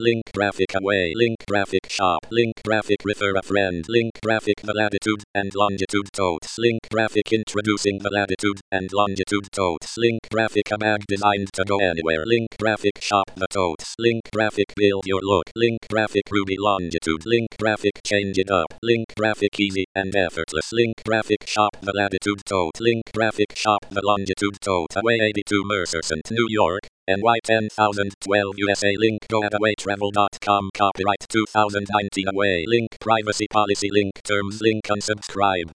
link graphic away, link graphic shop, link graphic refer a friend, link graphic the latitude and longitude totes, link graphic introducing the latitude and longitude totes, link graphic a bag designed to go anywhere, link graphic shop the totes, link graphic build your look, link graphic Ruby longitude, link graphic change it up, link graphic easy and effortless, link graphic shop the latitude tote, link graphic shop the longitude tote, away 82 Mercercent, New York, NY 10012 USA, link goawaytravel.com, copyright 2019 away, link privacy policy, link terms, link unsubscribe.